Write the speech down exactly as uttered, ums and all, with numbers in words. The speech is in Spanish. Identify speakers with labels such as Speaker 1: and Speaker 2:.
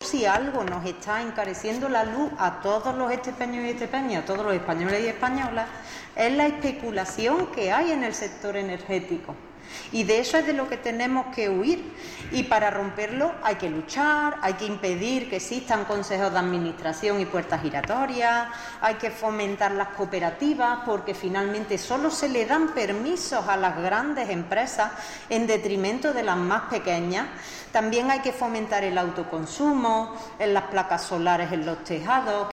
Speaker 1: si algo nos está encareciendo la luz a todos los estepeños y estepeñas, a todos los españoles y españolas, es la especulación que hay en el sector energético. Y de eso es de lo que tenemos que huir. Y para romperlo hay que luchar, hay que impedir que existan consejos de administración y puertas giratorias, hay que fomentar las cooperativas, porque finalmente solo se le dan permisos a las grandes empresas en detrimento de las más pequeñas. También hay que fomentar el autoconsumo, en las placas solares en los tejados,